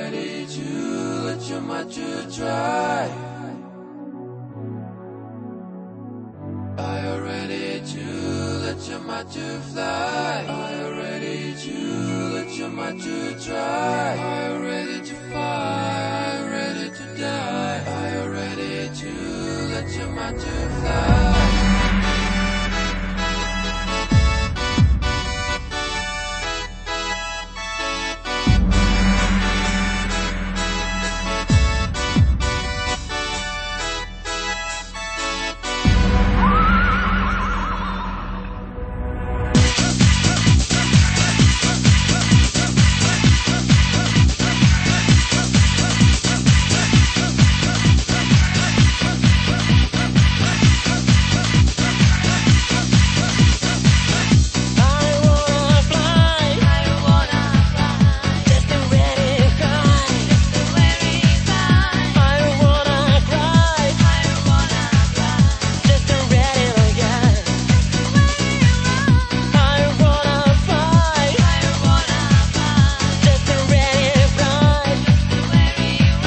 ready to let your mind to try? Are you ready to let your mind to fly? Are you ready to let your mind to try? Are you ready to fly? Are you ready to die? Are you ready to let your mind to fly?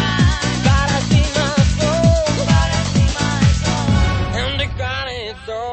So